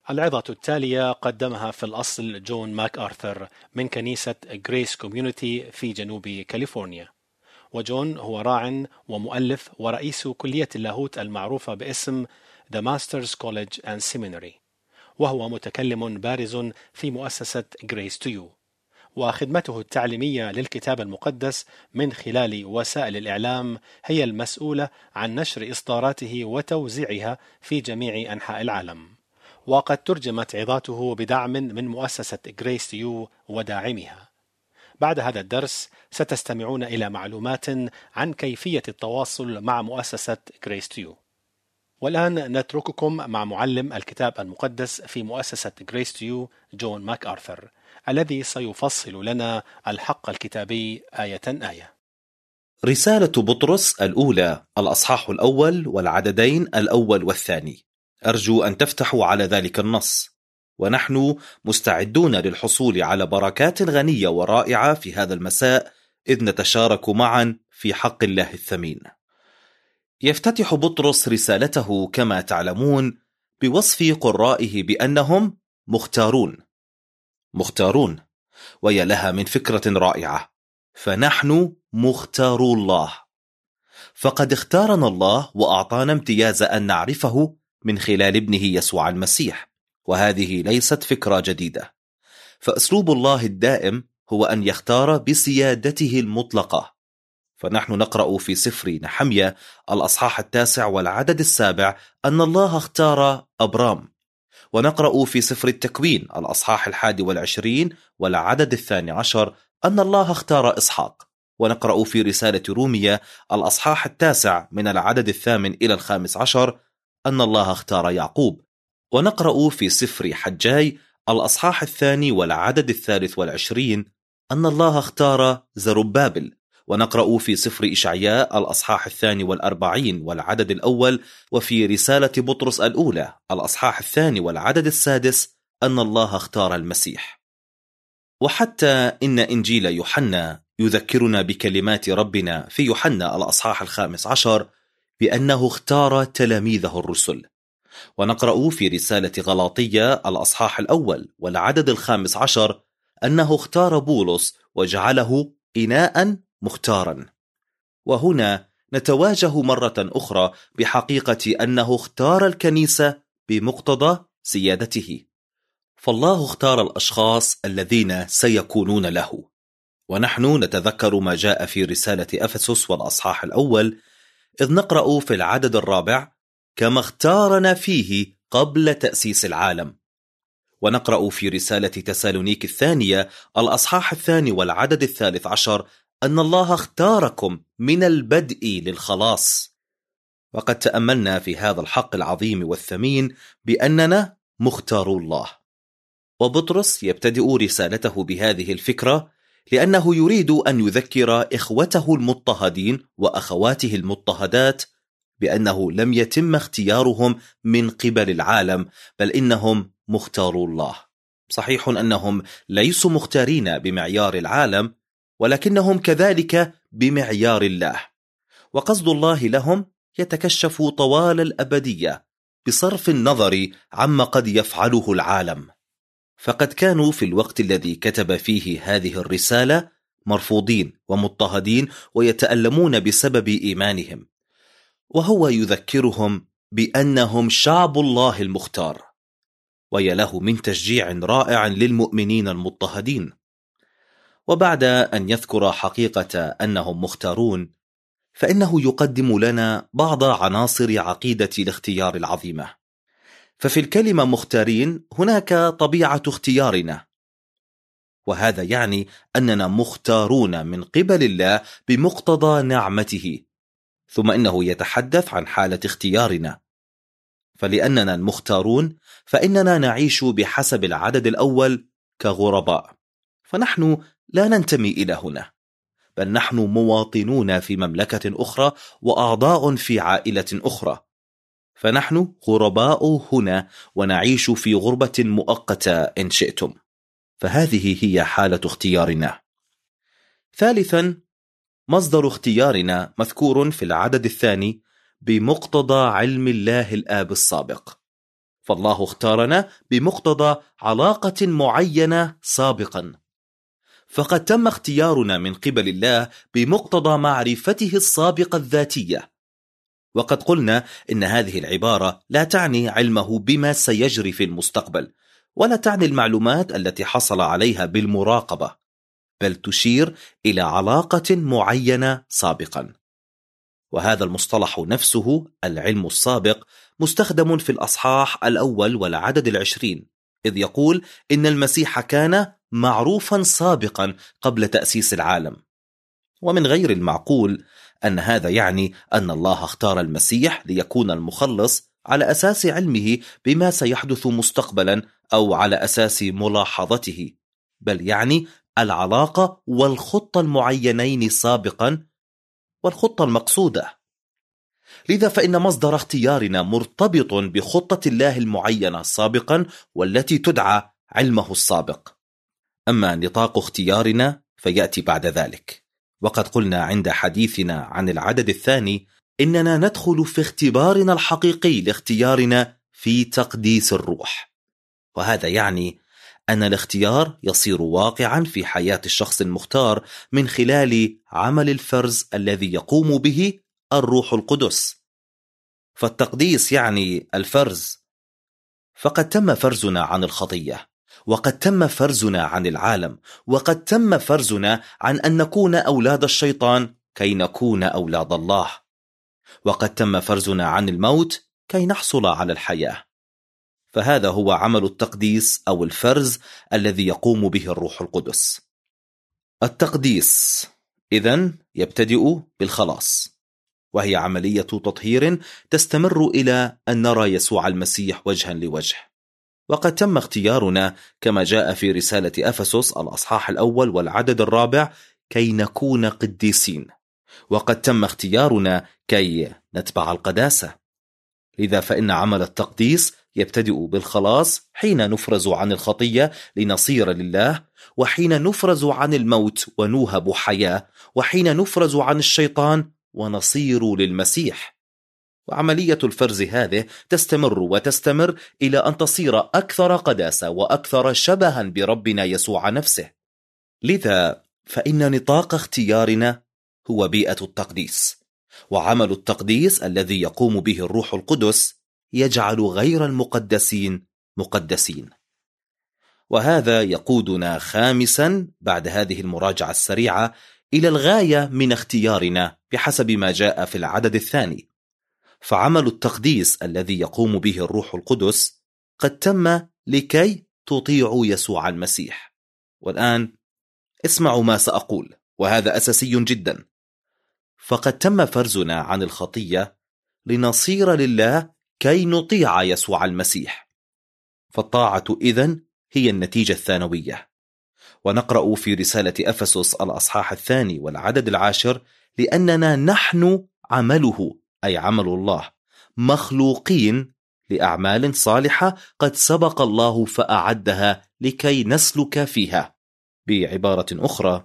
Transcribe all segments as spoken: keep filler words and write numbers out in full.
العظة التالية قدمها في الأصل جون ماك آرثر من كنيسة غريس كوميونيتي في جنوب كاليفورنيا. وجون هو راع ومؤلف ورئيس كلية اللاهوت المعروفة باسم The Masters College and Seminary، وهو متكلم بارز في مؤسسة Grace to You، وخدمته التعليمية للكتاب المقدس من خلال وسائل الإعلام هي المسؤولة عن نشر إصداراته وتوزيعها في جميع أنحاء العالم. وقد ترجمت عظاته بدعم من مؤسسة Grace to You وداعمها. بعد هذا الدرس ستستمعون إلى معلومات عن كيفية التواصل مع مؤسسة Grace to You. والآن نترككم مع معلم الكتاب المقدس في مؤسسة Grace to You جون ماك آرثر، الذي سيفصل لنا الحق الكتابي آية آية. رسالة بطرس الأولى الأصحاح الأول والعددين الأول والثاني. أرجو أن تفتحوا على ذلك النص، ونحن مستعدون للحصول على بركات غنية ورائعة في هذا المساء إذ نتشارك معا في حق الله الثمين. يفتتح بطرس رسالته كما تعلمون بوصف قرائه بأنهم مختارون مختارون ويا لها من فكرة رائعة، فنحن مختارو الله، فقد اختارنا الله وأعطانا امتياز أن نعرفه من خلال ابنه يسوع المسيح. وهذه ليست فكرة جديدة، فأسلوب الله الدائم هو أن يختار بسيادته المطلقة. فنحن نقرأ في سفر نحمية الأصحاح التاسع والعدد السابع أن الله اختار أبرام، ونقرأ في سفر التكوين الأصحاح الحادي والعشرين والعدد الثاني عشر أن الله اختار إسحاق، ونقرأ في رسالة رومية الأصحاح التاسع من العدد الثامن إلى الخامس عشر أن الله اختار يعقوب، ونقرأ في سفر حجاي الأصحاح الثاني والعدد الثالث والعشرين أن الله اختار زربابل، ونقرأ في سفر إشعياء الأصحاح الثاني والأربعين والعدد الأول، وفي رسالة بطرس الأولى الأصحاح الثاني والعدد السادس أن الله اختار المسيح. وحتى إن إنجيل يوحنا يذكرنا بكلمات ربنا في يوحنا الأصحاح الخامس عشر بأنه اختار تلاميذه الرسل. ونقرأ في رسالة غلاطية الأصحاح الأول والعدد الخامس عشر أنه اختار بولس وجعله إناء مختارا. وهنا نتواجه مرة أخرى بحقيقة أنه اختار الكنيسة بمقتضى سيادته، فالله اختار الأشخاص الذين سيكونون له. ونحن نتذكر ما جاء في رسالة أفسس والأصحاح الأول إذ نقرأ في العدد الرابع كما اختارنا فيه قبل تأسيس العالم. ونقرأ في رسالة تسالونيك الثانية الأصحاح الثاني والعدد الثالث عشر أن الله اختاركم من البدء للخلاص. وقد تأملنا في هذا الحق العظيم والثمين بأننا مختارو الله. وبطرس يبتدئ رسالته بهذه الفكرة لأنه يريد أن يذكر إخوته المضطهدين وأخواته المضطهدات بأنه لم يتم اختيارهم من قبل العالم، بل إنهم مختارو الله. صحيح أنهم ليسوا مختارين بمعيار العالم، ولكنهم كذلك بمعيار الله. وقصد الله لهم يتكشف طوال الأبدية بصرف النظر عما قد يفعله العالم. فقد كانوا في الوقت الذي كتب فيه هذه الرسالة مرفوضين ومضطهدين ويتألمون بسبب إيمانهم، وهو يذكرهم بأنهم شعب الله المختار. ويله من تشجيع رائع للمؤمنين المضطهدين. وبعد أن يذكر حقيقة أنهم مختارون، فإنه يقدم لنا بعض عناصر عقيدة الاختيار العظيمة. ففي الكلمة مختارين هناك طبيعة اختيارنا، وهذا يعني أننا مختارون من قبل الله بمقتضى نعمته. ثم إنه يتحدث عن حالة اختيارنا، فلأننا المختارون فإننا نعيش بحسب العدد الأول كغرباء، فنحن لا ننتمي إلى هنا، بل نحن مواطنون في مملكة أخرى وأعضاء في عائلة أخرى، فنحن غرباء هنا ونعيش في غربة مؤقتة إن شئتم. فهذه هي حالة اختيارنا. ثالثا، مصدر اختيارنا مذكور في العدد الثاني بمقتضى علم الله الآب السابق، فالله اختارنا بمقتضى علاقة معينة سابقا، فقد تم اختيارنا من قبل الله بمقتضى معرفته السابقة الذاتية. وقد قلنا إن هذه العبارة لا تعني علمه بما سيجري في المستقبل، ولا تعني المعلومات التي حصل عليها بالمراقبة، بل تشير إلى علاقة معينة سابقا. وهذا المصطلح نفسه العلم السابق مستخدم في الأصحاح الأول والعدد العشرين، إذ يقول إن المسيح كان معروفا سابقا قبل تأسيس العالم. ومن غير المعقول أن هذا يعني أن الله اختار المسيح ليكون المخلص على أساس علمه بما سيحدث مستقبلا أو على أساس ملاحظته، بل يعني العلاقة والخطة المعينين سابقا والخطة المقصودة. لذا فإن مصدر اختيارنا مرتبط بخطة الله المعينة سابقا والتي تدعى علمه السابق. أما نطاق اختيارنا فيأتي بعد ذلك. وقد قلنا عند حديثنا عن العدد الثاني إننا ندخل في اختبارنا الحقيقي لاختيارنا في تقديس الروح، وهذا يعني أن الاختيار يصير واقعا في حياة الشخص المختار من خلال عمل الفرز الذي يقوم به الروح القدس. فالتقديس يعني الفرز، فقد تم فرزنا عن الخطية، وقد تم فرزنا عن العالم، وقد تم فرزنا عن أن نكون أولاد الشيطان كي نكون أولاد الله، وقد تم فرزنا عن الموت كي نحصل على الحياة. فهذا هو عمل التقديس أو الفرز الذي يقوم به الروح القدس. التقديس إذن يبتدئ بالخلاص، وهي عملية تطهير تستمر إلى أن نرى يسوع المسيح وجها لوجه. وقد تم اختيارنا كما جاء في رسالة أفسس الأصحاح الأول والعدد الرابع كي نكون قديسين، وقد تم اختيارنا كي نتبع القداسة. لذا فإن عمل التقديس يبتدئ بالخلاص حين نفرز عن الخطية لنصير لله، وحين نفرز عن الموت ونوهب حياة، وحين نفرز عن الشيطان ونصير للمسيح. وعملية الفرز هذه تستمر وتستمر إلى أن تصير أكثر قداسة وأكثر شبها بربنا يسوع نفسه. لذا فإن نطاق اختيارنا هو بيئة التقديس، وعمل التقديس الذي يقوم به الروح القدس يجعل غير المقدسين مقدسين. وهذا يقودنا خامسا بعد هذه المراجعة السريعة إلى الغاية من اختيارنا بحسب ما جاء في العدد الثاني. فعمل التقديس الذي يقوم به الروح القدس قد تم لكي تطيعوا يسوع المسيح. والآن اسمعوا ما سأقول، وهذا أساسي جدا. فقد تم فرزنا عن الخطية لنصير لله كي نطيع يسوع المسيح. فالطاعة إذن هي النتيجة الثانوية. ونقرأ في رسالة أفسس الأصحاح الثاني والعدد العاشر: لأننا نحن عمله، أي عمل الله، مخلوقين لأعمال صالحة قد سبق الله فأعدها لكي نسلك فيها. بعبارة أخرى،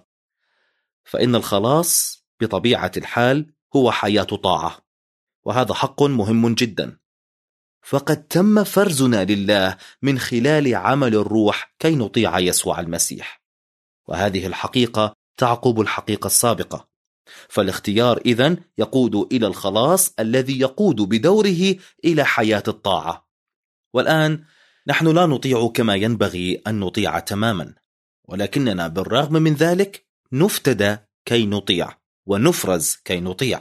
فإن الخلاص بطبيعة الحال هو حياة طاعة، وهذا حق مهم جدا. فقد تم فرزنا لله من خلال عمل الروح كي نطيع يسوع المسيح، وهذه الحقيقة تعقب الحقيقة السابقة. فالاختيار إذن يقود إلى الخلاص الذي يقود بدوره إلى حياة الطاعة. والآن نحن لا نطيع كما ينبغي أن نطيع تماما، ولكننا بالرغم من ذلك نفتدى كي نطيع ونفرز كي نطيع.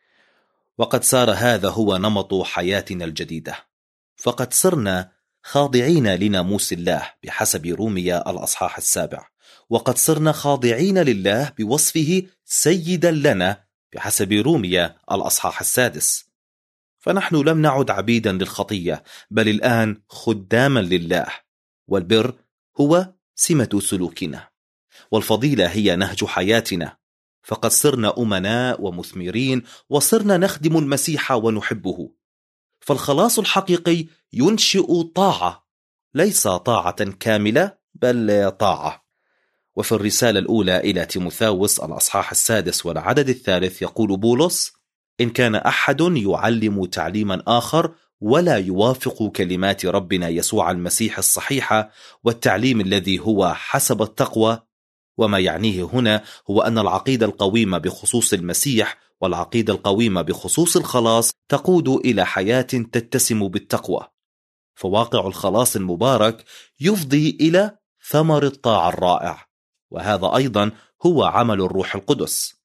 وقد صار هذا هو نمط حياتنا الجديدة، فقد صرنا خاضعين لناموس الله بحسب روميا الأصحاح السابع، وقد صرنا خاضعين لله بوصفه سيدا لنا بحسب روميا الأصحاح السادس. فنحن لم نعد عبيدا للخطية، بل الآن خداما لله، والبر هو سمة سلوكنا، والفضيلة هي نهج حياتنا. فقد صرنا أمناء ومثمرين، وصرنا نخدم المسيح ونحبه. فالخلاص الحقيقي ينشئ طاعة، ليس طاعة كاملة بل طاعة. وفي الرسالة الأولى إلى تيموثاوس الأصحاح السادس والعدد الثالث يقول بولس: إن كان أحد يعلم تعليما آخر ولا يوافق كلمات ربنا يسوع المسيح الصحيحة والتعليم الذي هو حسب التقوى. وما يعنيه هنا هو أن العقيدة القويمة بخصوص المسيح والعقيدة القويمة بخصوص الخلاص تقود إلى حياة تتسم بالتقوى، فواقع الخلاص المبارك يفضي إلى ثمر الطاعة الرائع، وهذا أيضا هو عمل الروح القدس.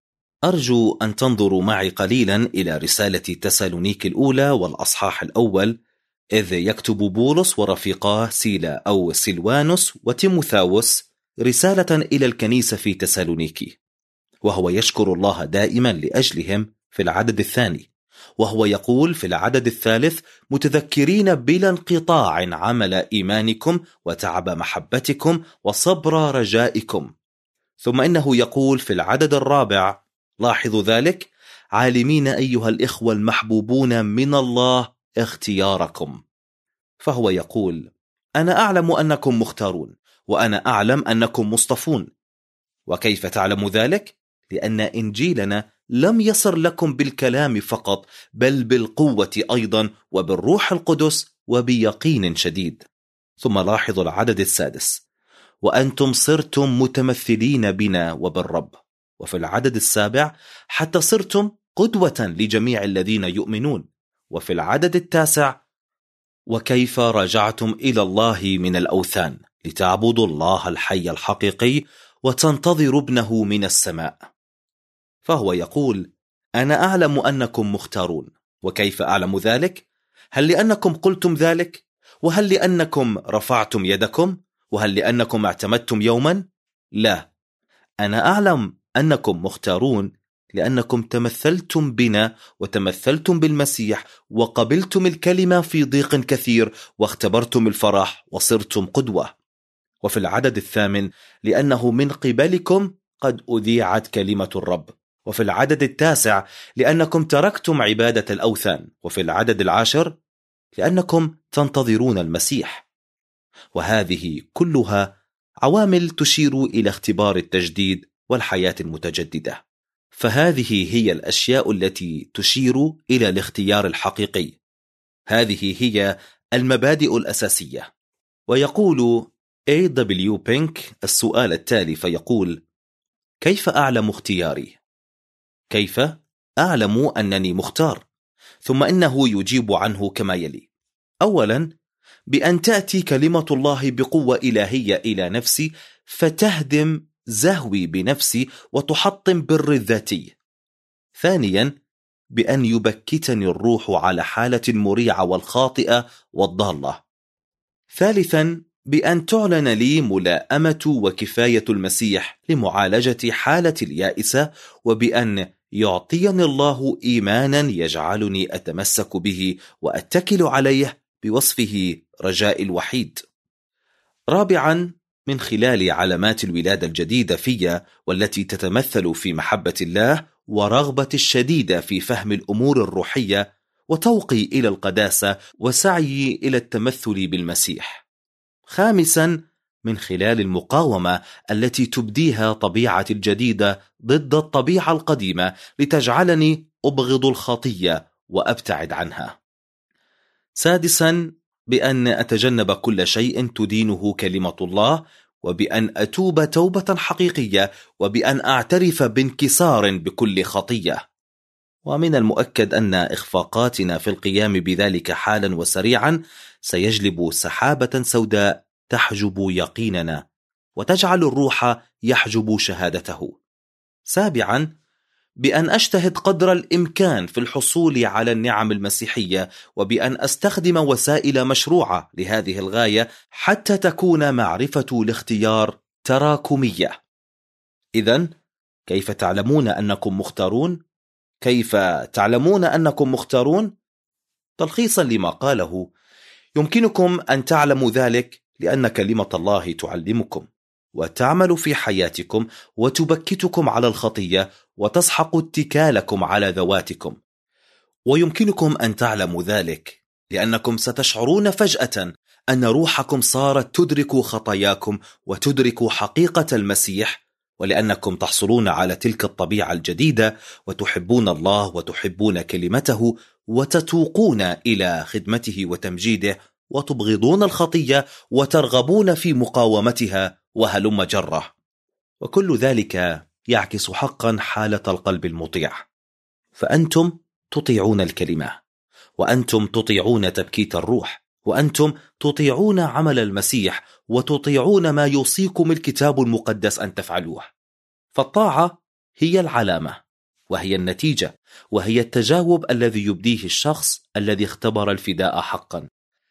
أرجو أن تنظروا معي قليلا إلى رسالة تسالونيك الأولى والأصحاح الأول، إذ يكتب بولس ورفيقاه سيلا أو سيلوانوس وتيموثاوس رسالة إلى الكنيسة في تسالونيكي، وهو يشكر الله دائما لأجلهم في العدد الثاني، وهو يقول في العدد الثالث: متذكرين بلا انقطاع عمل إيمانكم وتعب محبتكم وصبر رجائكم. ثم إنه يقول في العدد الرابع، لاحظوا ذلك: عالمين أيها الإخوة المحبوبون من الله اختياركم. فهو يقول: أنا أعلم أنكم مختارون، وأنا أعلم أنكم مصطفون. وكيف تعلم ذلك؟ لأن إنجيلنا لم يصر لكم بالكلام فقط، بل بالقوة أيضا وبالروح القدس وبيقين شديد. ثم لاحظوا العدد السادس: وأنتم صرتم متمثلين بنا وبالرب. وفي العدد السابع: حتى صرتم قدوة لجميع الذين يؤمنون. وفي العدد التاسع: وكيف رجعتم إلى الله من الأوثان لتعبدوا الله الحي الحقيقي وتنتظروا ابنه من السماء. فهو يقول: أنا أعلم أنكم مختارون. وكيف أعلم ذلك؟ هل لأنكم قلتم ذلك؟ وهل لأنكم رفعتم يدكم؟ وهل لأنكم اعتمدتم يوما؟ لا، أنا أعلم أنكم مختارون لأنكم تمثلتم بنا وتمثلتم بالمسيح وقبلتم الكلمة في ضيق كثير واختبرتم الفرح وصرتم قدوة. وفي العدد الثامن: لأنه من قبلكم قد أذيعت كلمة الرب. وفي العدد التاسع: لأنكم تركتم عبادة الأوثان. وفي العدد العاشر: لأنكم تنتظرون المسيح. وهذه كلها عوامل تشير إلى اختبار التجديد والحياة المتجددة. فهذه هي الأشياء التي تشير إلى الاختيار الحقيقي. هذه هي المبادئ الأساسية. ويقول إيه دبليو بينك السؤال التالي فيقول: كيف أعلم اختياري؟ كيف أعلم أنني مختار؟ ثم إنه يجيب عنه كما يلي: أولا، بأن تأتي كلمة الله بقوة إلهية إلى نفسي فتهدم زهوي بنفسي وتحطم بر الذاتي. ثانيا، بأن يبكتني الروح على حالة المريعة والخاطئة والضالة. ثالثا، بأن تعلن لي ملائمة وكفاية المسيح لمعالجة حالة اليائسة، وبأن يعطيني الله إيمانا يجعلني أتمسك به وأتكل عليه بوصفه رجاء الوحيد. رابعا، من خلال علامات الولادة الجديدة فيا، والتي تتمثل في محبة الله ورغبة الشديدة في فهم الأمور الروحية وتوقي إلى القداسة وسعي إلى التمثل بالمسيح. خامسا، من خلال المقاومة التي تبديها طبيعة الجديدة ضد الطبيعة القديمة لتجعلني أبغض الخطية وأبتعد عنها. سادسا، بأن أتجنب كل شيء تدينه كلمة الله، وبأن أتوب توبة حقيقية، وبأن أعترف بانكسار بكل خطية. ومن المؤكد أن إخفاقاتنا في القيام بذلك حالا وسريعا سيجلب سحابة سوداء تحجب يقيننا وتجعل الروح يحجب شهادته. سابعا، بأن أجتهد قدر الإمكان في الحصول على النعم المسيحية، وبأن أستخدم وسائل مشروعة لهذه الغاية حتى تكون معرفة الاختيار تراكمية. إذن كيف تعلمون أنكم مختارون؟ كيف تعلمون أنكم مختارون؟ تلخيصا لما قاله: يمكنكم أن تعلموا ذلك لأن كلمة الله تعلمكم وتعمل في حياتكم وتبكتكم على الخطية وتسحق اتكالكم على ذواتكم. ويمكنكم أن تعلموا ذلك لأنكم ستشعرون فجأة أن روحكم صارت تدرك خطاياكم وتدرك حقيقة المسيح، ولأنكم تحصلون على تلك الطبيعة الجديدة وتحبون الله وتحبون كلمته وتتوقون إلى خدمته وتمجيده، وتبغضون الخطية وترغبون في مقاومتها، وهلم جرة. وكل ذلك يعكس حقا حالة القلب المطيع. فأنتم تطيعون الكلمة، وأنتم تطيعون تبكيت الروح، وأنتم تطيعون عمل المسيح، وتطيعون ما يوصيكم الكتاب المقدس أن تفعلوه. فالطاعة هي العلامة، وهي النتيجة، وهي التجاوب الذي يبديه الشخص الذي اختبر الفداء حقا.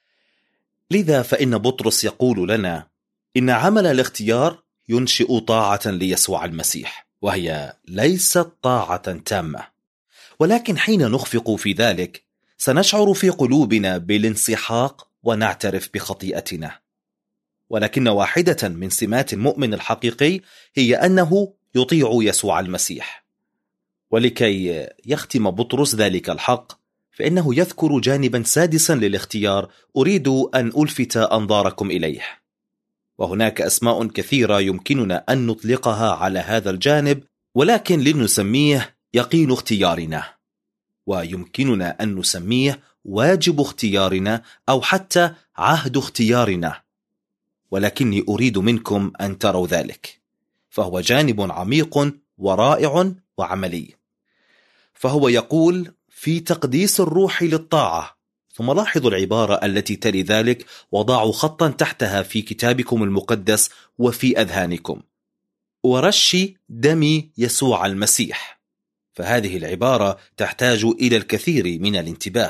لذا فإن بطرس يقول لنا إن عمل الاختيار ينشئ طاعة ليسوع المسيح، وهي ليست طاعة تامة، ولكن حين نخفق في ذلك سنشعر في قلوبنا بالانسحاق ونعترف بخطيئتنا. ولكن واحدة من سمات المؤمن الحقيقي هي أنه يطيع يسوع المسيح. ولكي يختم بطرس ذلك الحق فإنه يذكر جانبا سادسا للاختيار أريد أن ألفت أنظاركم إليه. وهناك أسماء كثيرة يمكننا أن نطلقها على هذا الجانب، ولكن لنسميه يقين اختيارنا، ويمكننا أن نسميه واجب اختيارنا، أو حتى عهد اختيارنا. ولكني أريد منكم أن تروا ذلك، فهو جانب عميق ورائع وعملي. فهو يقول في تقديس الروح للطاعة. ثم لاحظوا العبارة التي تلي ذلك، وضعوا خطا تحتها في كتابكم المقدس وفي أذهانكم: ورش دم يسوع المسيح. فهذه العبارة تحتاج إلى الكثير من الانتباه.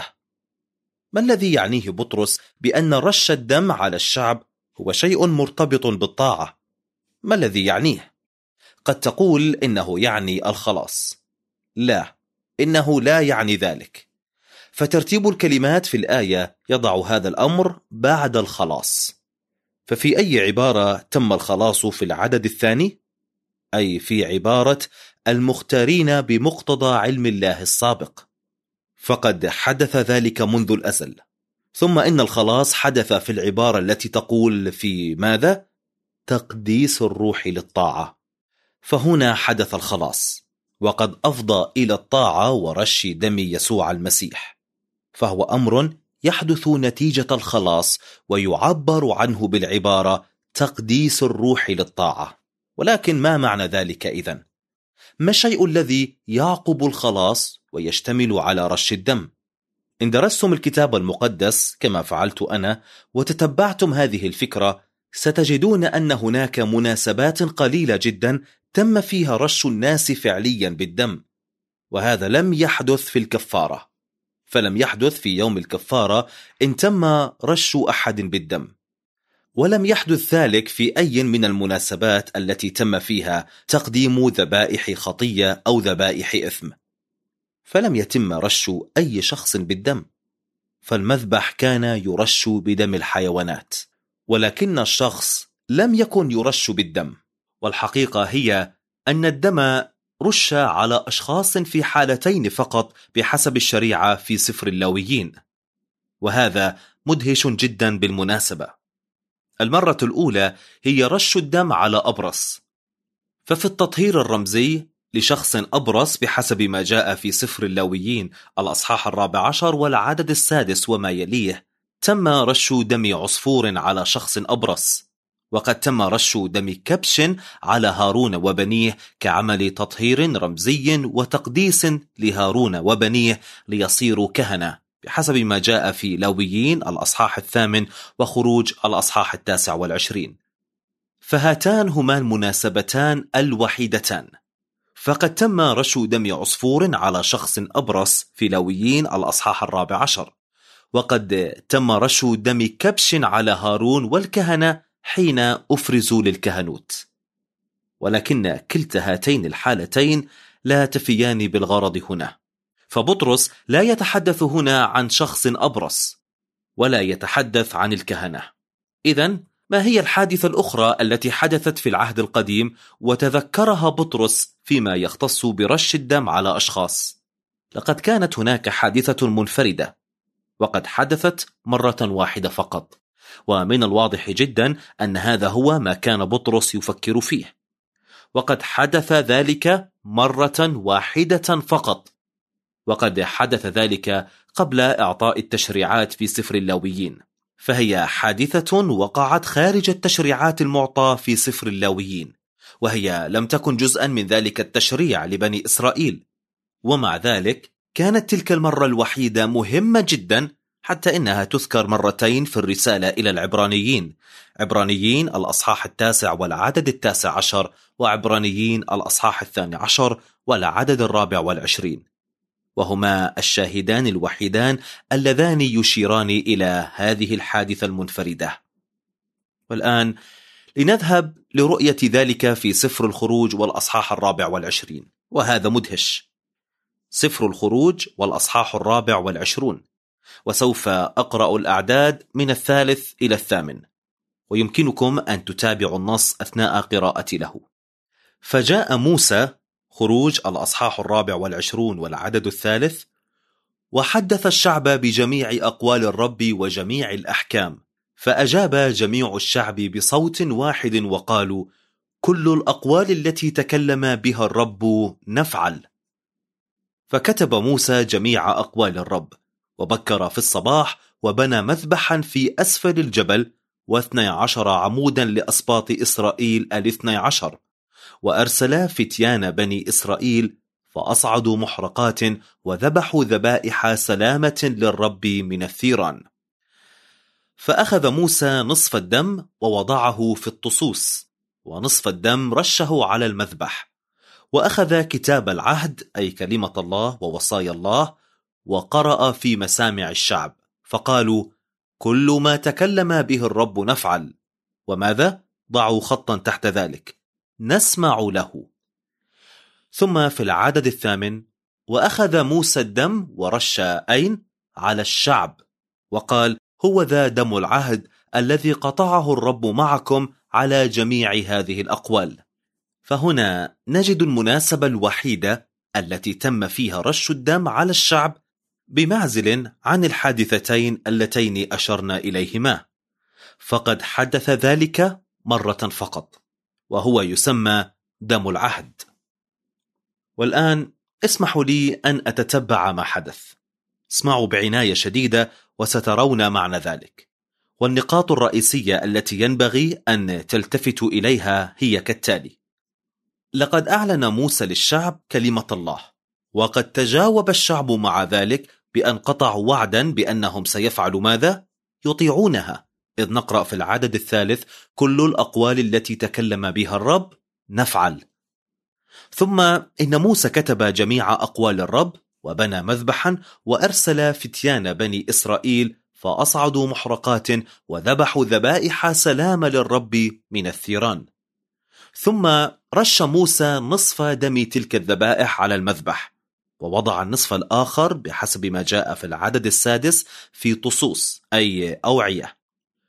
ما الذي يعنيه بطرس بأن رش الدم على الشعب هو شيء مرتبط بالطاعة؟ ما الذي يعنيه؟ قد تقول إنه يعني الخلاص. لا، إنه لا يعني ذلك. فترتيب الكلمات في الآية يضع هذا الأمر بعد الخلاص. ففي أي عبارة تم الخلاص في العدد الثاني؟ أي في عبارة المختارين بمقتضى علم الله السابق، فقد حدث ذلك منذ الأزل. ثم إن الخلاص حدث في العبارة التي تقول في ماذا؟ تقديس الروح للطاعة. فهنا حدث الخلاص، وقد أفضى إلى الطاعة ورش دم يسوع المسيح. فهو أمر يحدث نتيجة الخلاص، ويعبر عنه بالعبارة تقديس الروح للطاعة. ولكن ما معنى ذلك إذن؟ ما الشيء الذي يعقب الخلاص ويشتمل على رش الدم؟ إن درستم الكتاب المقدس كما فعلت أنا وتتبعتم هذه الفكرة، ستجدون أن هناك مناسبات قليلة جدا تم فيها رش الناس فعليا بالدم، وهذا لم يحدث في الكفارة. فلم يحدث في يوم الكفارة إن تم رش أحد بالدم، ولم يحدث ذلك في أي من المناسبات التي تم فيها تقديم ذبائح خطية أو ذبائح إثم. فلم يتم رش أي شخص بالدم، فالمذبح كان يرش بدم الحيوانات، ولكن الشخص لم يكن يرش بالدم. والحقيقة هي أن الدم رش على أشخاص في حالتين فقط بحسب الشريعة في سفر اللاويين، وهذا مدهش جدا بالمناسبة. المرة الأولى هي رش الدم على أبرص، ففي التطهير الرمزي لشخص أبرص بحسب ما جاء في سفر اللاويين الأصحاح الرابع عشر والعدد السادس وما يليه، تم رش دم عصفور على شخص أبرص، وقد تم رش دم كبش على هارون وبنيه كعمل تطهير رمزي وتقديس لهارون وبنيه ليصيروا كهنة بحسب ما جاء في لاويين الأصحاح الثامن وخروج الأصحاح التاسع والعشرين. فهاتان هما المناسبتان الوحيدتان. فقد تم رش دم عصفور على شخص أبرص في لاويين الأصحاح الرابع عشر، وقد تم رش دم كبش على هارون والكهنة حين أفرزوا للكهنوت. ولكن كلتا هاتين الحالتين لا تفيان بالغرض هنا. فبطرس لا يتحدث هنا عن شخص أبرص، ولا يتحدث عن الكهنة. إذن ما هي الحادثة الأخرى التي حدثت في العهد القديم وتذكرها بطرس فيما يختص برش الدم على أشخاص؟ لقد كانت هناك حادثة منفردة، وقد حدثت مرة واحدة فقط، ومن الواضح جدا أن هذا هو ما كان بطرس يفكر فيه. وقد حدث ذلك مرة واحدة فقط، وقد حدث ذلك قبل إعطاء التشريعات في سفر اللاويين، فهي حادثة وقعت خارج التشريعات المعطى في سفر اللاويين، وهي لم تكن جزءا من ذلك التشريع لبني إسرائيل. ومع ذلك كانت تلك المرة الوحيدة مهمة جدا، حتى إنها تذكر مرتين في الرسالة إلى العبرانيين، عبرانيين الأصحاح التاسع والعدد التاسع عشر، وعبرانيين الأصحاح الثاني عشر والعدد الرابع والعشرين، وهما الشاهدان الوحيدان اللذان يشيران إلى هذه الحادثة المنفردة. والآن لنذهب لرؤية ذلك في سفر الخروج والأصحاح الرابع والعشرين، وهذا مدهش. سفر الخروج والأصحاح الرابع والعشرون، وسوف أقرأ الأعداد من الثالث إلى الثامن، ويمكنكم أن تتابعوا النص أثناء قراءتي له. فجاء موسى، خروج الأصحاح الرابع والعشرون والعدد الثالث، وحدث الشعب بجميع أقوال الرب وجميع الأحكام، فأجاب جميع الشعب بصوت واحد وقالوا: كل الأقوال التي تكلم بها الرب نفعل. فكتب موسى جميع أقوال الرب، وبكر في الصباح وبنى مذبحا في أسفل الجبل، واثني عشر عمودا لأسباط إسرائيل الاثني عشر، وأرسل فتيان بني إسرائيل فأصعدوا محرقات وذبحوا ذبائح سلامة للرب من الثيران. فأخذ موسى نصف الدم ووضعه في الطصوص، ونصف الدم رشه على المذبح، وأخذ كتاب العهد أي كلمة الله ووصايا الله، وقرأ في مسامع الشعب، فقالوا: كل ما تكلم به الرب نفعل. وماذا؟ ضعوا خطا تحت ذلك: نسمع له. ثم في العدد الثامن: وأخذ موسى الدم ورش أين على الشعب، وقال: هو ذا دم العهد الذي قطعه الرب معكم على جميع هذه الأقوال. فهنا نجد المناسبة الوحيدة التي تم فيها رش الدم على الشعب، بمعزل عن الحادثتين اللتين أشرنا إليهما، فقد حدث ذلك مرة فقط، وهو يسمى دم العهد. والآن اسمحوا لي أن أتتبع ما حدث. اسمعوا بعناية شديدة وسترون معنى ذلك. والنقاط الرئيسية التي ينبغي أن تلتفتوا إليها هي كالتالي: لقد أعلن موسى للشعب كلمة الله، وقد تجاوب الشعب مع ذلك بأن قطعوا وعدا بأنهم سيفعلوا ماذا؟ يطيعونها، إذ نقرأ في العدد الثالث: كل الأقوال التي تكلم بها الرب نفعل. ثم إن موسى كتب جميع أقوال الرب، وبنى مذبحا، وأرسل فتيان بني إسرائيل فأصعدوا محرقات وذبحوا ذبائح سلام للرب من الثيران. ثم رش موسى نصف دم تلك الذبائح على المذبح، ووضع النصف الآخر بحسب ما جاء في العدد السادس في طصوص أي أوعية.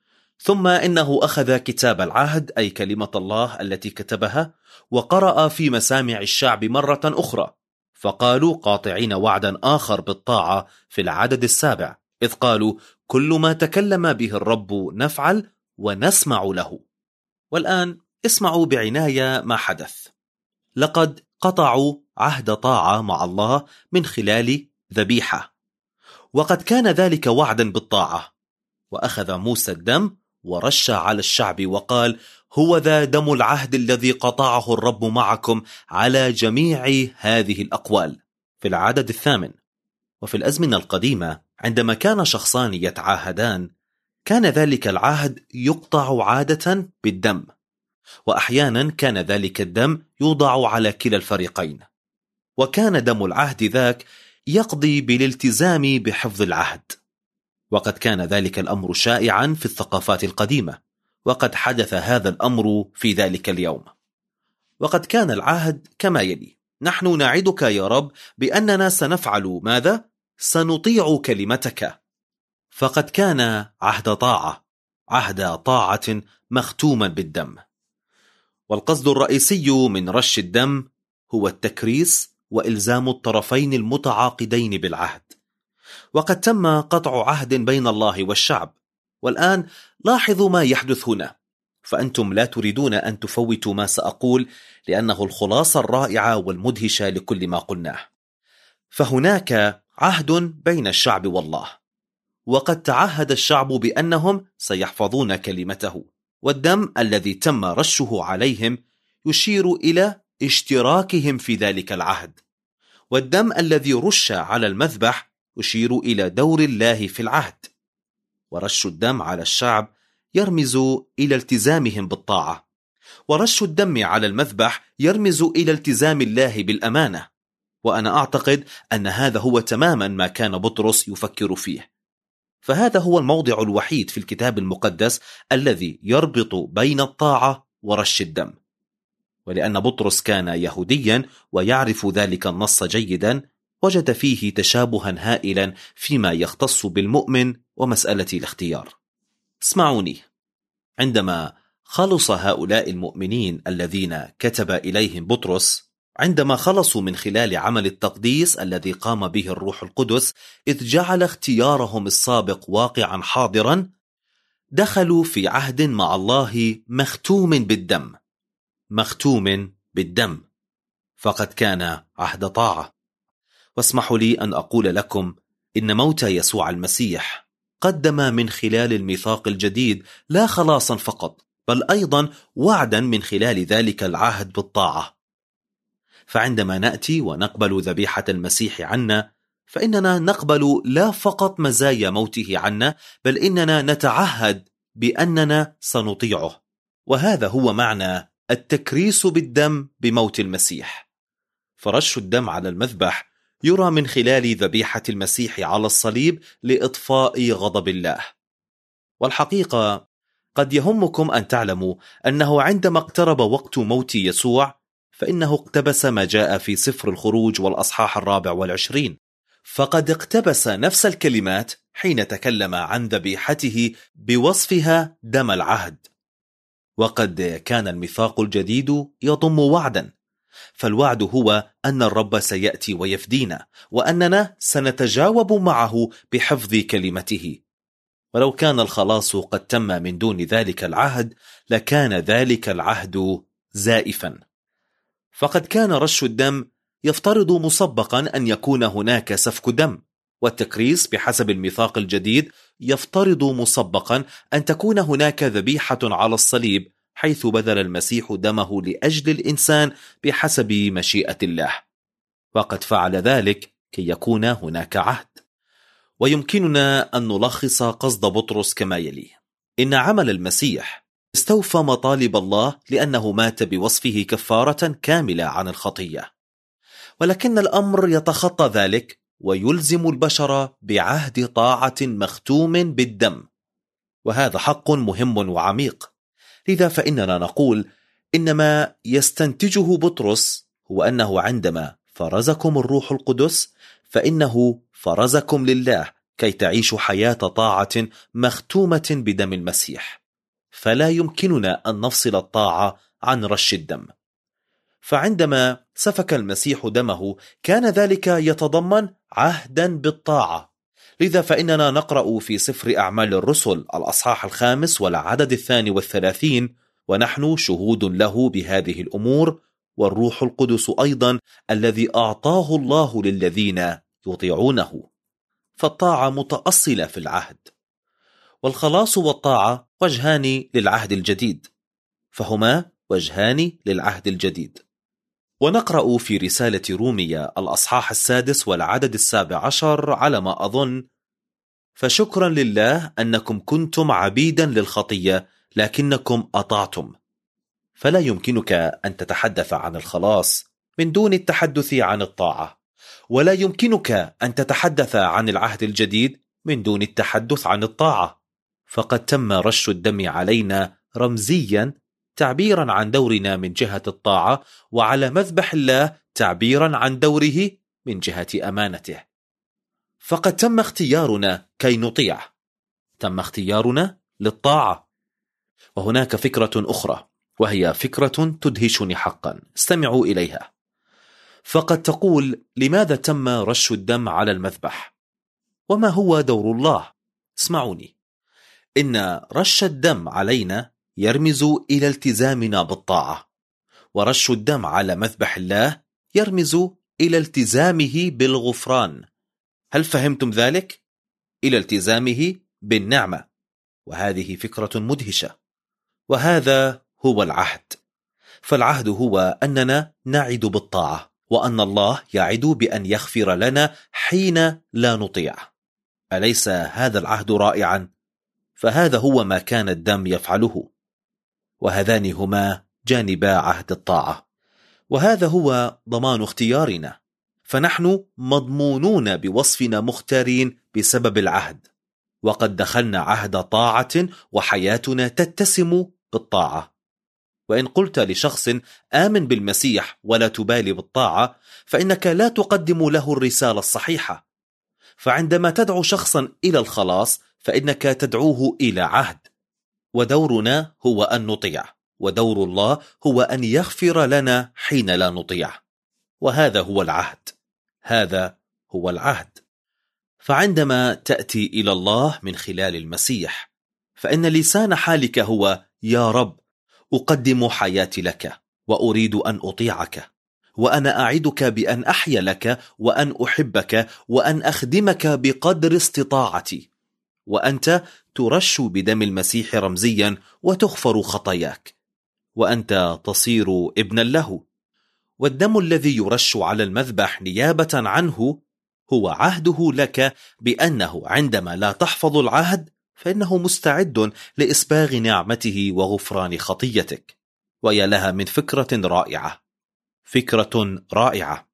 ثم إنه أخذ كتاب العهد أي كلمة الله التي كتبها، وقرأ في مسامع الشعب مرة أخرى، فقالوا قاطعين وعدا آخر بالطاعة في العدد السابع، إذ قالوا: كل ما تكلم به الرب نفعل ونسمع له. والآن اسمعوا بعناية ما حدث. لقد قطعوا عهد طاعة مع الله من خلال ذبيحة، وقد كان ذلك وعدا بالطاعة. وأخذ موسى الدم ورش على الشعب وقال: هو ذا دم العهد الذي قطعه الرب معكم على جميع هذه الأقوال، في العدد الثامن. وفي الأزمنة القديمة عندما كان شخصان يتعاهدان، كان ذلك العهد يقطع عادة بالدم، وأحيانا كان ذلك الدم يوضع على كلا الفريقين، وكان دم العهد ذاك يقضي بالالتزام بحفظ العهد. وقد كان ذلك الأمر شائعا في الثقافات القديمة، وقد حدث هذا الأمر في ذلك اليوم. وقد كان العهد كما يلي: نحن نعدك يا رب بأننا سنفعل ماذا؟ سنطيع كلمتك. فقد كان عهد طاعة، عهد طاعة مختوما بالدم. والقصد الرئيسي من رش الدم هو التكريس وإلزام الطرفين المتعاقدين بالعهد. وقد تم قطع عهد بين الله والشعب. والآن لاحظوا ما يحدث هنا، فأنتم لا تريدون أن تفوتوا ما سأقول، لأنه الخلاصة الرائعة والمدهشة لكل ما قلناه. فهناك عهد بين الشعب والله، وقد تعهد الشعب بأنهم سيحفظون كلمته، والدم الذي تم رشه عليهم يشير إلى اشتراكهم في ذلك العهد، والدم الذي رش على المذبح يشير إلى دور الله في العهد، ورش الدم على الشعب يرمز إلى التزامهم بالطاعة، ورش الدم على المذبح يرمز إلى التزام الله بالأمانة. وأنا أعتقد أن هذا هو تماما ما كان بطرس يفكر فيه، فهذا هو الموضع الوحيد في الكتاب المقدس الذي يربط بين الطاعة ورش الدم. ولأن بطرس كان يهوديا ويعرف ذلك النص جيدا، وجد فيه تشابها هائلا فيما يختص بالمؤمن ومسألة الاختيار. اسمعوني، عندما خلص هؤلاء المؤمنين الذين كتب إليهم بطرس، عندما خلصوا من خلال عمل التقديس الذي قام به الروح القدس إذ جعل اختيارهم السابق واقعا حاضرا، دخلوا في عهد مع الله مختوم بالدم، مختوم بالدم، فقد كان عهد طاعة. واسمحوا لي أن أقول لكم إن موت يسوع المسيح قدم من خلال الميثاق الجديد لا خلاصا فقط، بل أيضا وعدا من خلال ذلك العهد بالطاعة. فعندما نأتي ونقبل ذبيحة المسيح عنا، فإننا نقبل لا فقط مزايا موته عنا، بل إننا نتعهد بأننا سنطيعه. وهذا هو معنى التكريس بالدم بموت المسيح. فرش الدم على المذبح يرى من خلال ذبيحة المسيح على الصليب لإطفاء غضب الله. والحقيقة قد يهمكم أن تعلموا أنه عندما اقترب وقت موت يسوع، فإنه اقتبس ما جاء في سفر الخروج والأصحاح الرابع والعشرين، فقد اقتبس نفس الكلمات حين تكلم عن ذبيحته بوصفها دم العهد. وقد كان الميثاق الجديد يضم وعدا، فالوعد هو أن الرب سيأتي ويفدينا، وأننا سنتجاوب معه بحفظ كلمته. ولو كان الخلاص قد تم من دون ذلك العهد، لكان ذلك العهد زائفا. فقد كان رش الدم يفترض مسبقا أن يكون هناك سفك دم، والتكريس بحسب الميثاق الجديد يفترض مسبقا أن تكون هناك ذبيحة على الصليب، حيث بذل المسيح دمه لأجل الإنسان بحسب مشيئة الله، وقد فعل ذلك كي يكون هناك عهد. ويمكننا أن نلخص قصد بطرس كما يلي: إن عمل المسيح استوفى مطالب الله لأنه مات بوصفه كفارة كاملة عن الخطية، ولكن الأمر يتخطى ذلك ويلزم البشر بعهد طاعة مختوم بالدم، وهذا حق مهم وعميق. لذا فإننا نقول إن ما يستنتجه بطرس هو أنه عندما فرزكم الروح القدس فإنه فرزكم لله كي تعيشوا حياة طاعة مختومة بدم المسيح، فلا يمكننا أن نفصل الطاعة عن رش الدم. فعندما سفك المسيح دمه كان ذلك يتضمن عهدا بالطاعة. لذا فإننا نقرأ في سفر أعمال الرسل الأصحاح الخامس والعدد الثاني والثلاثين: ونحن شهود له بهذه الأمور، والروح القدس أيضا الذي أعطاه الله للذين يطيعونه. فالطاعة متأصلة في العهد، والخلاص والطاعة وجهان للعهد الجديد، فهما وجهان للعهد الجديد. ونقرأ في رسالة رومية الأصحاح السادس والعدد السابع عشر على ما أظن: فشكرا لله أنكم كنتم عبيدا للخطية لكنكم أطعتم. فلا يمكنك أن تتحدث عن الخلاص من دون التحدث عن الطاعة، ولا يمكنك أن تتحدث عن العهد الجديد من دون التحدث عن الطاعة. فقد تم رش الدم علينا رمزيا تعبيرا عن دورنا من جهة الطاعة، وعلى مذبح الله تعبيرا عن دوره من جهة أمانته. فقد تم اختيارنا كي نطيع، تم اختيارنا للطاعة. وهناك فكرة أخرى، وهي فكرة تدهشني حقا، استمعوا إليها. فقد تقول: لماذا تم رش الدم على المذبح؟ وما هو دور الله؟ اسمعوني، إن رش الدم علينا يرمز إلى التزامنا بالطاعة، ورش الدم على مذبح الله يرمز إلى التزامه بالغفران. هل فهمتم ذلك؟ إلى التزامه بالنعمة. وهذه فكرة مدهشة. وهذا هو العهد. فالعهد هو أننا نعد بالطاعة، وأن الله يعد بأن يغفر لنا حين لا نطيع. أليس هذا العهد رائعا؟ فهذا هو ما كان الدم يفعله. وهذان هما جانبا عهد الطاعة. وهذا هو ضمان اختيارنا، فنحن مضمونون بوصفنا مختارين بسبب العهد، وقد دخلنا عهد طاعة وحياتنا تتسم بالطاعة. وإن قلت لشخص آمن بالمسيح ولا تبالي بالطاعة، فإنك لا تقدم له الرسالة الصحيحة. فعندما تدعو شخصا إلى الخلاص فإنك تدعوه إلى عهد، ودورنا هو أن نطيع، ودور الله هو أن يغفر لنا حين لا نطيع. وهذا هو العهد. هذا هو العهد. فعندما تأتي إلى الله من خلال المسيح، فإن لسان حالك هو: يا رب، أقدم حياتي لك، وأريد أن أطيعك، وأنا أعدك بأن أحيا لك، وأن أحبك، وأن أخدمك بقدر استطاعتي. وأنت ترش بدم المسيح رمزيا وتغفر خطاياك، وأنت تصير ابنا له. والدم الذي يرش على المذبح نيابة عنه هو عهده لك بأنه عندما لا تحفظ العهد فإنه مستعد لإسباغ نعمته وغفران خطيتك. ويا لها من فكرة رائعة، فكرة رائعة.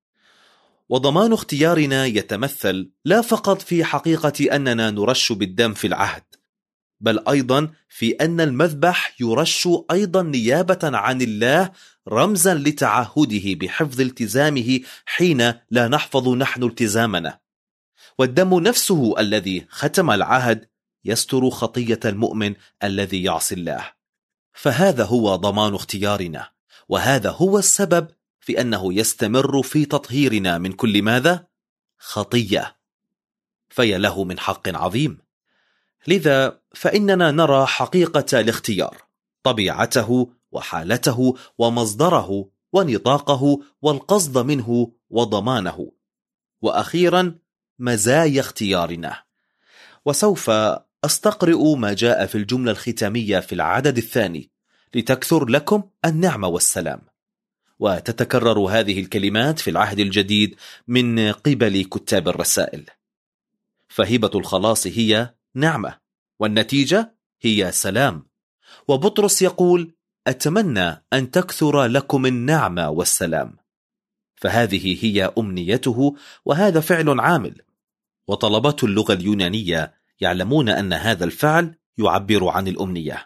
وضمان اختيارنا يتمثل لا فقط في حقيقة أننا نرش بالدم في العهد، بل أيضا في أن المذبح يرش أيضا نيابة عن الله، رمزا لتعهده بحفظ التزامه حين لا نحفظ نحن التزامنا. والدم نفسه الذي ختم العهد يستر خطية المؤمن الذي يعصي الله. فهذا هو ضمان اختيارنا، وهذا هو السبب في أنه يستمر في تطهيرنا من كل ماذا؟ خطية. فيا له من حق عظيم. لذا فإننا نرى حقيقة الاختيار، طبيعته وحالته ومصدره ونطاقه والقصد منه وضمانه، وأخيرا مزايا اختيارنا. وسوف أستقرئ ما جاء في الجملة الختامية في العدد الثاني: لتكثر لكم النعمة والسلام. وتتكرر هذه الكلمات في العهد الجديد من قبل كتاب الرسائل. فهبة الخلاص هي نعمة، والنتيجة هي سلام. وبطرس يقول: أتمنى أن تكثر لكم النعمة والسلام. فهذه هي أمنيته، وهذا فعل عامل. وطلبة اللغة اليونانية يعلمون أن هذا الفعل يعبر عن الأمنية.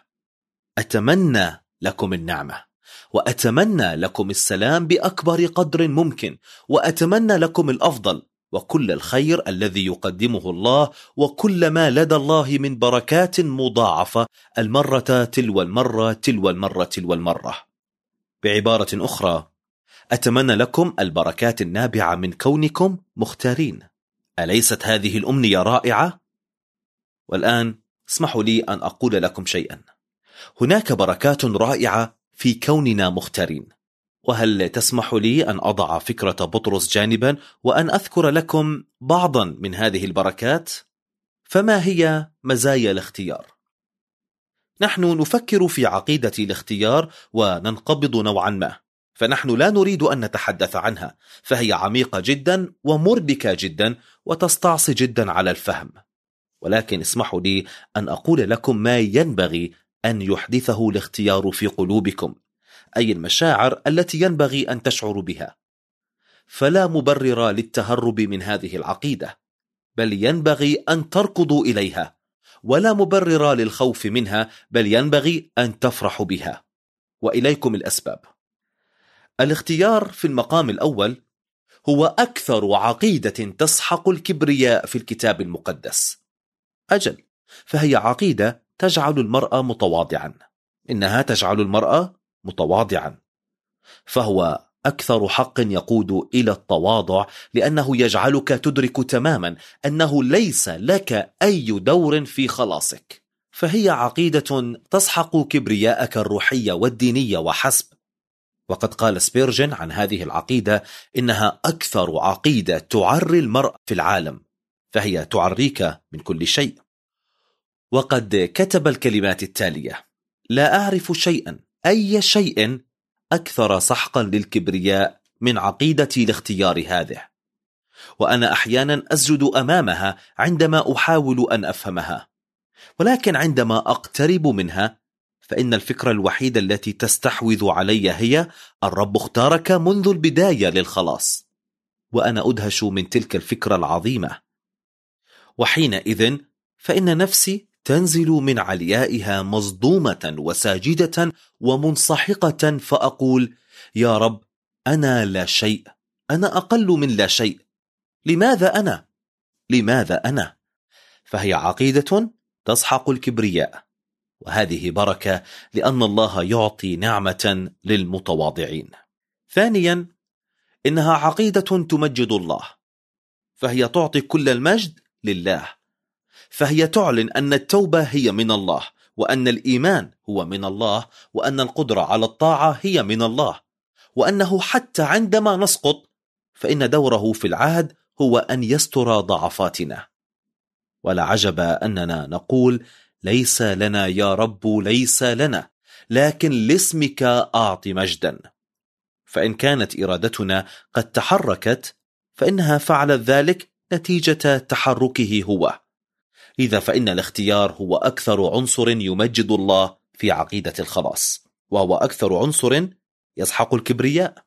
أتمنى لكم النعمة، وأتمنى لكم السلام بأكبر قدر ممكن، وأتمنى لكم الأفضل وكل الخير الذي يقدمه الله، وكل ما لدى الله من بركات مضاعفة المرة تلو المرة تلو المرة تلو المرة. بعبارة أخرى، أتمنى لكم البركات النابعة من كونكم مختارين. أليست هذه الأمنية رائعة؟ والآن اسمحوا لي أن أقول لكم شيئا. هناك بركات رائعة في كوننا مختارين. وهل تسمح لي أن أضع فكرة بطرس جانبا وأن أذكر لكم بعضا من هذه البركات؟ فما هي مزايا الاختيار؟ نحن نفكر في عقيدة الاختيار وننقبض نوعا ما، فنحن لا نريد أن نتحدث عنها، فهي عميقة جدا ومربكة جدا وتستعصي جدا على الفهم. ولكن اسمحوا لي أن أقول لكم ما ينبغي أن يحدثه الاختيار في قلوبكم، أي المشاعر التي ينبغي أن تشعر بها. فلا مبرر للتهرب من هذه العقيدة، بل ينبغي أن تركضوا إليها، ولا مبرر للخوف منها، بل ينبغي أن تفرحوا بها. وإليكم الأسباب. الاختيار في المقام الأول هو أكثر عقيدة تسحق الكبرياء في الكتاب المقدس. أجل، فهي عقيدة تجعل المرأة متواضعا. إنها تجعل المرأة متواضعا، فهو أكثر حق يقود إلى التواضع، لأنه يجعلك تدرك تماما أنه ليس لك أي دور في خلاصك. فهي عقيدة تسحق كبرياءك الروحية والدينية وحسب. وقد قال سبيرجن عن هذه العقيدة إنها أكثر عقيدة تعري المرأة في العالم، فهي تعريك من كل شيء. وقد كتب الكلمات التالية: لا أعرف شيئا أي شيء أكثر سحقا للكبرياء من عقيدتي لاختيار هذه، وأنا أحيانا أسجد أمامها عندما أحاول أن أفهمها، ولكن عندما أقترب منها فإن الفكرة الوحيدة التي تستحوذ علي هي الرب اختارك منذ البداية للخلاص، وأنا أدهش من تلك الفكرة العظيمة. وحينئذ فإن نفسي تنزل من عليائها مصدومة وساجدة ومنسحقة، فأقول: يا رب، أنا لا شيء، أنا أقل من لا شيء، لماذا أنا؟ لماذا أنا؟ فهي عقيدة تسحق الكبرياء، وهذه بركة لأن الله يعطي نعمة للمتواضعين. ثانيا، إنها عقيدة تمجد الله، فهي تعطي كل المجد لله، فهي تعلن أن التوبة هي من الله، وأن الإيمان هو من الله، وأن القدرة على الطاعة هي من الله، وأنه حتى عندما نسقط فإن دوره في العهد هو أن يستر ضعفاتنا. ولا عجب أننا نقول: ليس لنا يا رب، ليس لنا، لكن لاسمك أعط مجدا. فإن كانت إرادتنا قد تحركت فإنها فعلت ذلك نتيجة تحركه هو. إذا فإن الاختيار هو أكثر عنصر يمجد الله في عقيدة الخلاص، وهو أكثر عنصر يسحق الكبرياء.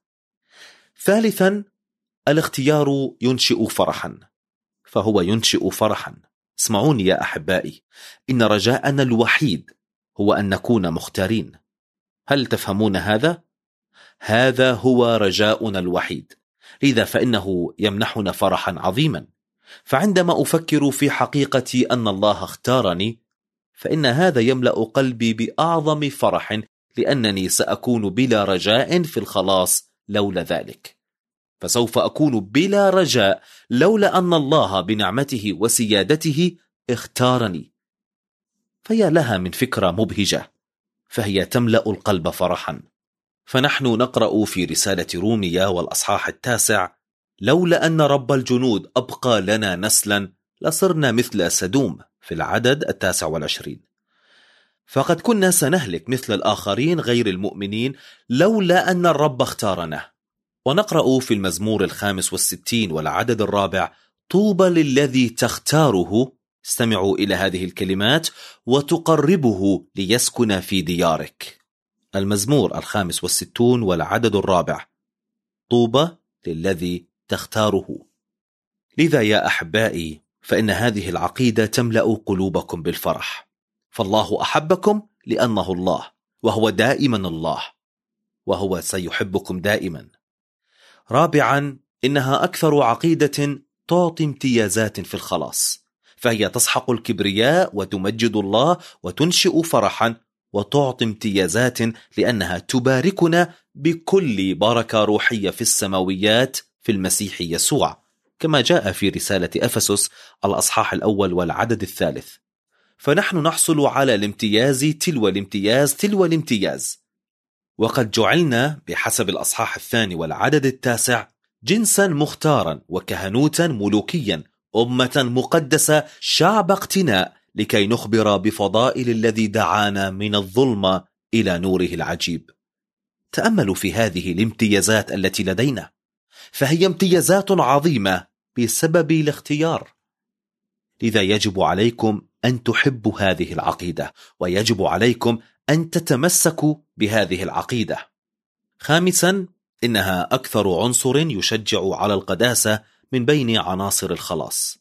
ثالثا، الاختيار ينشئ فرحا، فهو ينشئ فرحا. اسمعوني يا أحبائي، إن رجاءنا الوحيد هو أن نكون مختارين. هل تفهمون هذا؟ هذا هو رجاؤنا الوحيد، لذا فإنه يمنحنا فرحا عظيما. فعندما أفكر في حقيقة أن الله اختارني فإن هذا يملأ قلبي بأعظم فرح، لأنني سأكون بلا رجاء في الخلاص لولا ذلك، فسوف أكون بلا رجاء لولا أن الله بنعمته وسيادته اختارني. فيا لها من فكرة مبهجة، فهي تملأ القلب فرحا. فنحن نقرأ في رسالة روميا والأصحاح التاسع: لولا أن رب الجنود أبقى لنا نسلا لصرنا مثل سدوم، في العدد التاسع والعشرين. فقد كنا سنهلك مثل الآخرين غير المؤمنين لولا أن الرب اختارنا. ونقرأ في المزمور الخامس والستين والعدد الرابع: طوبى للذي تختاره، استمعوا إلى هذه الكلمات، وتقربه ليسكن في ديارك. المزمور الخامس والستون والعدد الرابع: طوبى للذي تختاره. لذا يا أحبائي، فإن هذه العقيدة تملأ قلوبكم بالفرح، فالله أحبكم لأنه الله، وهو دائما الله، وهو سيحبكم دائما. رابعا، إنها أكثر عقيدة تعطي امتيازات في الخلاص، فهي تسحق الكبرياء وتمجد الله وتنشئ فرحا وتعطي امتيازات، لأنها تباركنا بكل بركة روحية في السماويات في المسيح يسوع، كما جاء في رسالة أفسس الأصحاح الأول والعدد الثالث. فنحن نحصل على الامتياز تلو الامتياز تلو الامتياز، وقد جعلنا بحسب الأصحاح الثاني والعدد التاسع جنسا مختارا وكهنوتا ملوكيا، أمة مقدسة، شعب اقتناء، لكي نخبر بفضائل الذي دعانا من الظلمة إلى نوره العجيب. تأملوا في هذه الامتيازات التي لدينا، فهي امتيازات عظيمة بسبب الاختيار. لذا يجب عليكم أن تحبوا هذه العقيدة، ويجب عليكم أن تتمسكوا بهذه العقيدة. خامسا، إنها أكثر عنصر يشجع على القداسة من بين عناصر الخلاص.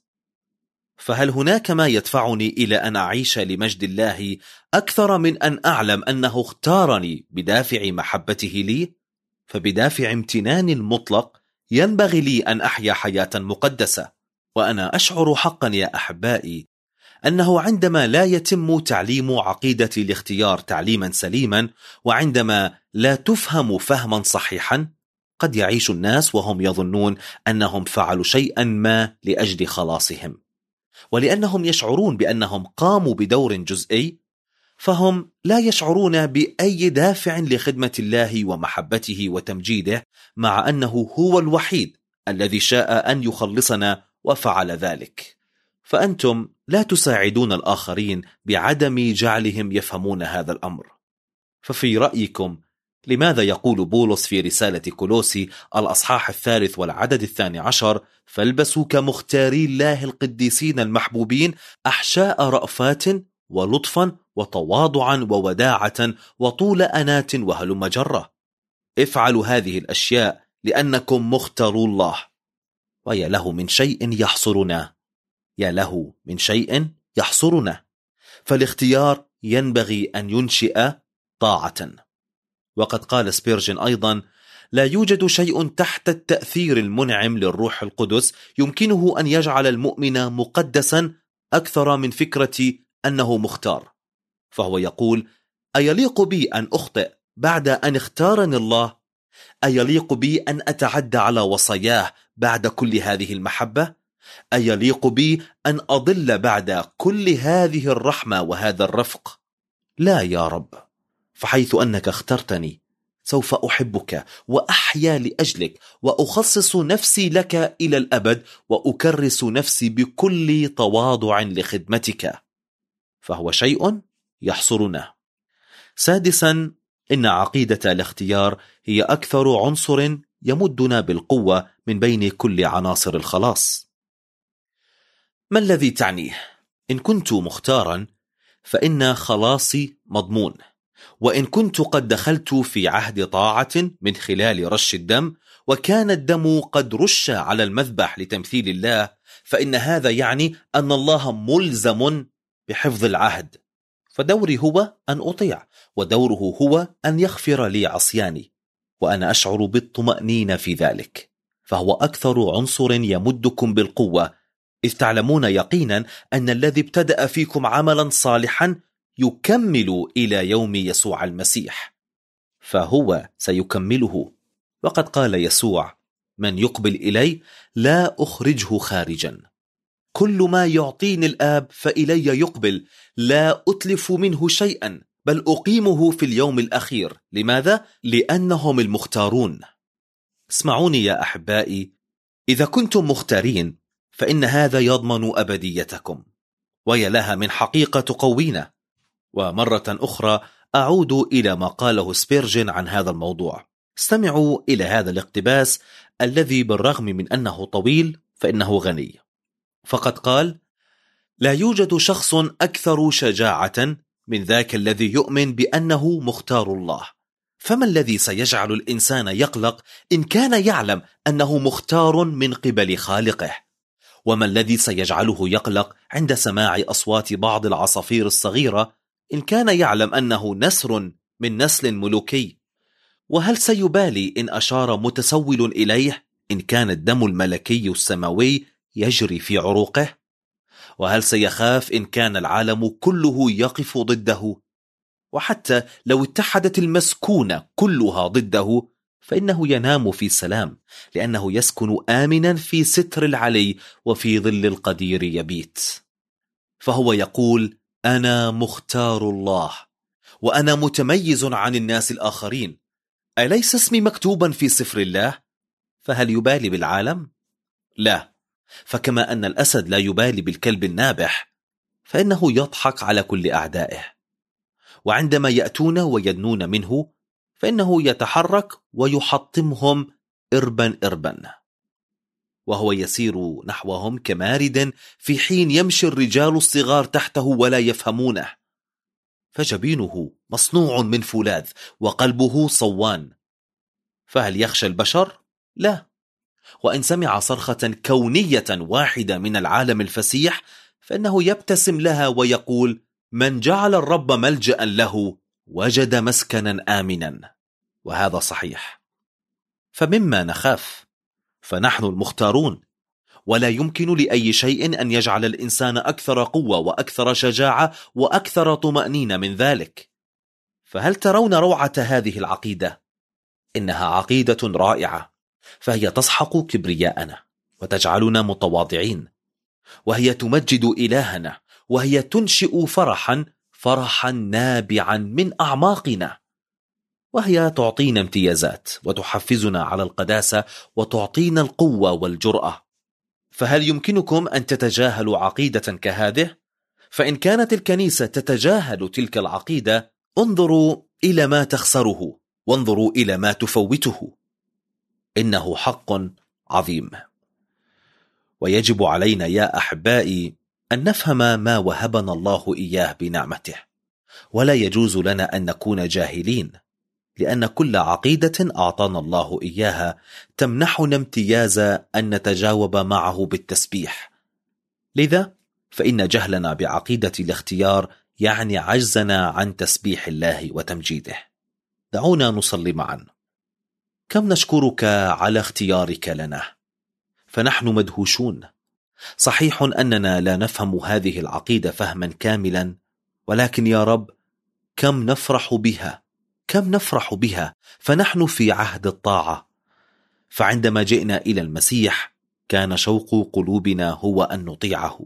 فهل هناك ما يدفعني إلى أن أعيش لمجد الله أكثر من أن أعلم أنه اختارني بدافع محبته لي؟ فبدافع امتنان المطلق ينبغي لي أن أحيا حياة مقدسة. وأنا أشعر حقا يا أحبائي أنه عندما لا يتم تعليم عقيدة الاختيار تعليما سليما، وعندما لا تفهم فهما صحيحا، قد يعيش الناس وهم يظنون أنهم فعلوا شيئا ما لأجل خلاصهم، ولأنهم يشعرون بأنهم قاموا بدور جزئي، فهم لا يشعرون بأي دافع لخدمة الله ومحبته وتمجيده، مع أنه هو الوحيد الذي شاء أن يخلصنا وفعل ذلك. فأنتم لا تساعدون الآخرين بعدم جعلهم يفهمون هذا الأمر. ففي رأيكم لماذا يقول بولس في رسالة كولوسي الأصحاح الثالث والعدد الثاني عشر: فالبسوا كمختاري الله القديسين المحبوبين أحشاء رأفات ولطفا وتواضعا ووداعة وطول أنات وهلم جرة، افعلوا هذه الأشياء لأنكم مختارو الله. ويا له من شيء يحصرنا، يا له من شيء يحصرنا، فالاختيار ينبغي أن ينشئ طاعة. وقد قال سبيرجن أيضا: لا يوجد شيء تحت التأثير المنعم للروح القدس يمكنه أن يجعل المؤمن مقدسا أكثر من فكرة أنه مختار. فهو يقول: أيليق بي أن أخطئ بعد أن اختارني الله؟ أيليق بي أن أتعدى على وصاياه بعد كل هذه المحبة؟ أيليق بي أن أضل بعد كل هذه الرحمة وهذا الرفق؟ لا يا رب، فحيث أنك اخترتني سوف أحبك وأحيا لأجلك وأخصص نفسي لك إلى الأبد وأكرس نفسي بكل تواضع لخدمتك. فهو شيء يحصرنا. سادسا، إن عقيدة الاختيار هي أكثر عنصر يمدنا بالقوة من بين كل عناصر الخلاص. ما الذي تعنيه؟ إن كنت مختارا فإن خلاصي مضمون، وإن كنت قد دخلت في عهد طاعة من خلال رش الدم وكان الدم قد رش على المذبح لتمثيل الله، فإن هذا يعني أن الله ملزم بحفظ العهد، فدوري هو أن أطيع، ودوره هو أن يغفر لي عصياني، وأنا أشعر بالطمأنينة في ذلك. فهو أكثر عنصر يمدكم بالقوة، إذ تعلمون يقينا أن الذي ابتدأ فيكم عملا صالحا يكمل إلى يوم يسوع المسيح، فهو سيكمله. وقد قال يسوع: من يقبل إلي لا أخرجه خارجا. كل ما يعطيني الآب فإلي يقبل، لا أتلف منه شيئا، بل أقيمه في اليوم الأخير. لماذا؟ لأنهم المختارون. اسمعوني يا أحبائي، إذا كنتم مختارين فإن هذا يضمن أبديتكم، ويا لها من حقيقة تقوينا. ومرة أخرى أعود إلى ما قاله سبيرجن عن هذا الموضوع. استمعوا إلى هذا الاقتباس الذي بالرغم من أنه طويل فإنه غني. فقد قال: لا يوجد شخص أكثر شجاعة من ذاك الذي يؤمن بأنه مختار الله. فما الذي سيجعل الإنسان يقلق إن كان يعلم أنه مختار من قبل خالقه؟ وما الذي سيجعله يقلق عند سماع أصوات بعض العصافير الصغيرة إن كان يعلم أنه نسر من نسل ملوكي؟ وهل سيبالي إن أشار متسول إليه إن كان الدم الملكي السماوي يجري في عروقه؟ وهل سيخاف إن كان العالم كله يقف ضده؟ وحتى لو اتحدت المسكونة كلها ضده فإنه ينام في سلام، لأنه يسكن آمنا في ستر العلي وفي ظل القدير يبيت. فهو يقول: أنا مختار الله، وأنا متميز عن الناس الآخرين. أليس اسمي مكتوبا في سفر الله؟ فهل يبالي بالعالم؟ لا. فكما أن الأسد لا يبالي بالكلب النابح، فإنه يضحك على كل أعدائه، وعندما يأتون ويدنون منه فإنه يتحرك ويحطمهم إربا إربا، وهو يسير نحوهم كمارد في حين يمشي الرجال الصغار تحته ولا يفهمونه. فجبينه مصنوع من فولاذ وقلبه صوان. فهل يخشى البشر؟ لا. وإن سمع صرخة كونية واحدة من العالم الفسيح فإنه يبتسم لها ويقول: من جعل الرب ملجأ له وجد مسكنا آمنا. وهذا صحيح. فمما نخاف؟ فنحن المختارون، ولا يمكن لأي شيء أن يجعل الإنسان أكثر قوة وأكثر شجاعة وأكثر طمأنينة من ذلك. فهل ترون روعة هذه العقيدة؟ إنها عقيدة رائعة، فهي تسحق كبرياءنا وتجعلنا متواضعين، وهي تمجد إلهنا، وهي تنشئ فرحا فرحا نابعا من أعماقنا، وهي تعطينا امتيازات وتحفزنا على القداسة وتعطينا القوة والجرأة. فهل يمكنكم أن تتجاهلوا عقيدة كهذه؟ فإن كانت الكنيسة تتجاهل تلك العقيدة، انظروا إلى ما تخسره وانظروا إلى ما تفوته. إنه حق عظيم، ويجب علينا يا أحبائي أن نفهم ما وهبنا الله إياه بنعمته، ولا يجوز لنا أن نكون جاهلين، لأن كل عقيدة أعطانا الله إياها تمنحنا امتياز أن نتجاوب معه بالتسبيح. لذا فإن جهلنا بعقيدة الاختيار يعني عجزنا عن تسبيح الله وتمجيده. دعونا نصلي معا. كم نشكرك على اختيارك لنا، فنحن مدهوشون. صحيح أننا لا نفهم هذه العقيدة فهما كاملا، ولكن يا رب كم نفرح بها، كم نفرح بها، فنحن في عهد الطاعة. فعندما جئنا إلى المسيح كان شوق قلوبنا هو أن نطيعه،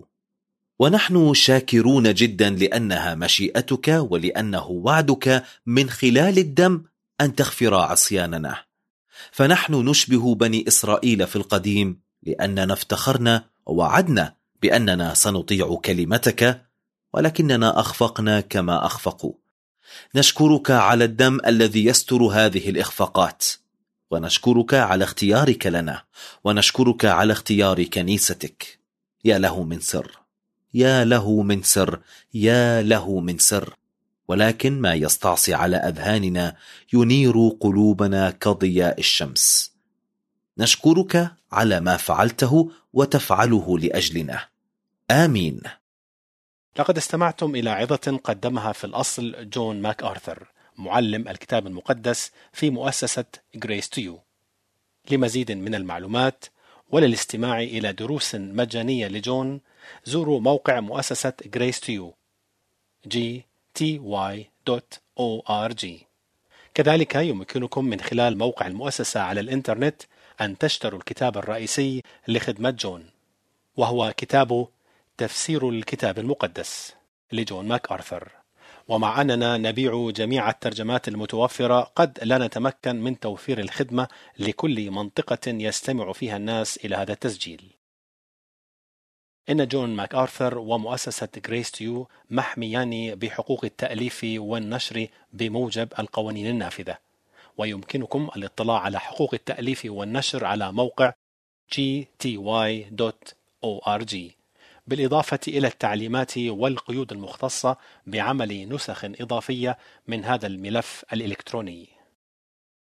ونحن شاكرون جدا لأنها مشيئتك ولأنه وعدك من خلال الدم أن تغفر عصياننا. فنحن نشبه بني إسرائيل في القديم لأننا افتخرنا ووعدنا بأننا سنطيع كلمتك، ولكننا أخفقنا كما أخفقوا. نشكرك على الدم الذي يستر هذه الإخفاقات، ونشكرك على اختيارك لنا، ونشكرك على اختيار كنيستك. يا له من سر، يا له من سر، يا له من سر، ولكن ما يستعصي على أذهاننا ينير قلوبنا كضياء الشمس. نشكرك على ما فعلته وتفعله لأجلنا. آمين. لقد استمعتم إلى عظة قدمها في الأصل جون ماك آرثر، معلم الكتاب المقدس في مؤسسة Grace to You. لمزيد من المعلومات وللاستماع إلى دروس مجانية لجون، زوروا موقع مؤسسة Grace to You جي تي واي دوت أو آر جي. كذلك يمكنكم من خلال موقع المؤسسة على الإنترنت أن تشتروا الكتاب الرئيسي لخدمة جون، وهو كتاب تفسير الكتاب المقدس لجون ماك آرثر. ومع أننا نبيع جميع الترجمات المتوفرة، قد لا نتمكن من توفير الخدمة لكل منطقة يستمع فيها الناس إلى هذا التسجيل. إن جون ماك آرثر ومؤسسة Grace to You محميان بحقوق التأليف والنشر بموجب القوانين النافذة، ويمكنكم الاطلاع على حقوق التأليف والنشر على موقع جي تي واي دوت أو آر جي، بالإضافة إلى التعليمات والقيود المختصة بعمل نسخ إضافية من هذا الملف الإلكتروني.